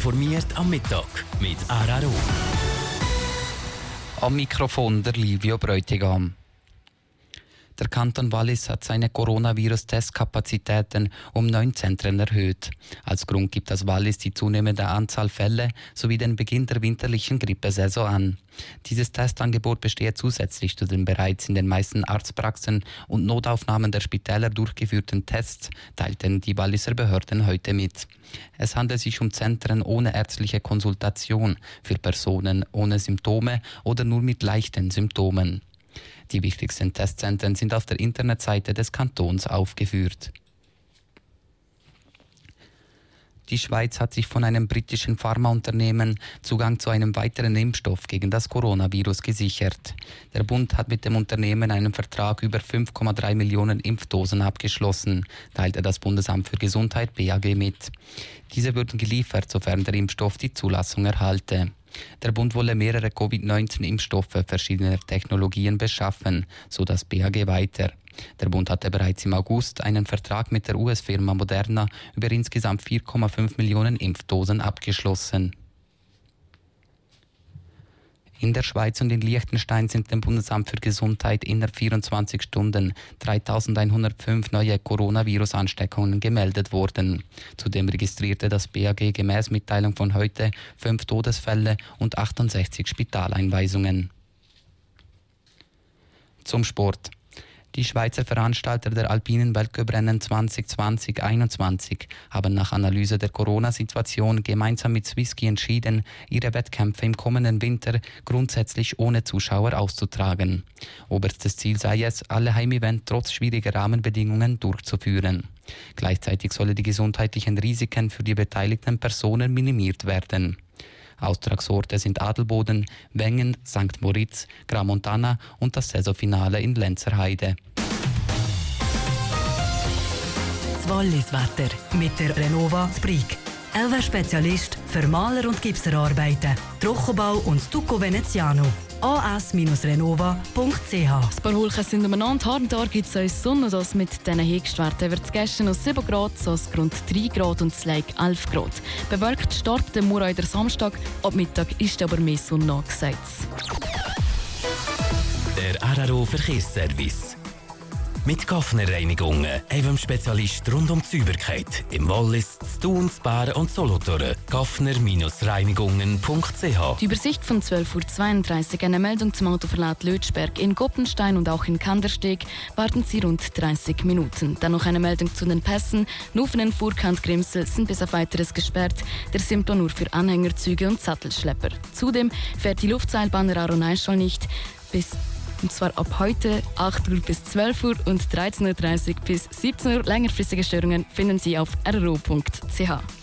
informiert am Mittag mit RRO. Am Mikrofon der Livio Bräutigam. Der Kanton Wallis hat seine Coronavirus-Testkapazitäten um 9 Zentren erhöht. Als Grund gibt das Wallis die zunehmende Anzahl Fälle sowie den Beginn der winterlichen Grippesaison an. Dieses Testangebot besteht zusätzlich zu den bereits in den meisten Arztpraxen und Notaufnahmen der Spitäler durchgeführten Tests, teilten die Walliser Behörden heute mit. Es handelt sich um Zentren ohne ärztliche Konsultation für Personen ohne Symptome oder nur mit leichten Symptomen. Die wichtigsten Testzentren sind auf der Internetseite des Kantons aufgeführt. Die Schweiz hat sich von einem britischen Pharmaunternehmen Zugang zu einem weiteren Impfstoff gegen das Coronavirus gesichert. Der Bund hat mit dem Unternehmen einen Vertrag über 5,3 Millionen Impfdosen abgeschlossen, teilte das Bundesamt für Gesundheit BAG mit. Diese würden geliefert, sofern der Impfstoff die Zulassung erhalte. Der Bund wolle mehrere Covid-19-Impfstoffe verschiedener Technologien beschaffen, so das BAG weiter. Der Bund hatte bereits im August einen Vertrag mit der US-Firma Moderna über insgesamt 4,5 Millionen Impfdosen abgeschlossen. In der Schweiz und in Liechtenstein sind dem Bundesamt für Gesundheit innerhalb 24 Stunden 3.105 neue Coronavirus-Ansteckungen gemeldet worden. Zudem registrierte das BAG gemäß Mitteilung von heute 5 Todesfälle und 68 Spitaleinweisungen. Zum Sport. Die Schweizer Veranstalter der Alpinen Weltcuprennen 2020-21 haben nach Analyse der Corona-Situation gemeinsam mit Swisski entschieden, ihre Wettkämpfe im kommenden Winter grundsätzlich ohne Zuschauer auszutragen. Oberstes Ziel sei es, alle Heimevents trotz schwieriger Rahmenbedingungen durchzuführen. Gleichzeitig solle die gesundheitlichen Risiken für die beteiligten Personen minimiert werden. Austragsorte sind Adelboden, Wengen, St. Moritz, Gramontana und das Saisonfinale in Lenzerheide. Das Wallis-Wetter mit der Renova Sprig. LV-Spezialist für Maler- und Gipserarbeiten, Trockenbau und Stucco Veneziano. as-renova.ch. Ein paar Wolken sind umeinander. Hart gibt es uns Sonne, das mit diesen Höchstwerten wird es gestern aus 7 Grad, so aus Grund 3 Grad und das Lake 11 Grad. Bewölkt startet der Murray der Samstag, ab Mittag ist aber mehr Sonne angesagt. Der RRO Verkehrsservice. Mit Gaffner Reinigungen, einem Spezialist rund um die Sauberkeit im Wallis, Thun, Bern und Solothurn. Gaffner-reinigungen.ch. Die Übersicht von 12.32 Uhr, eine Meldung zum Autoverlad Lötschberg in Goppenstein und auch in Kandersteg, warten Sie rund 30 Minuten. Dann noch eine Meldung zu den Pässen. Nufenen, Furkant, Grimsel sind bis auf weiteres gesperrt. Der Simplon nur für Anhängerzüge und Sattelschlepper. Zudem fährt die Luftseilbahn Aarau-Neischal nicht und zwar ab heute 8 Uhr bis 12 Uhr und 13.30 Uhr bis 17 Uhr. Längerfristige Störungen finden Sie auf rro.ch.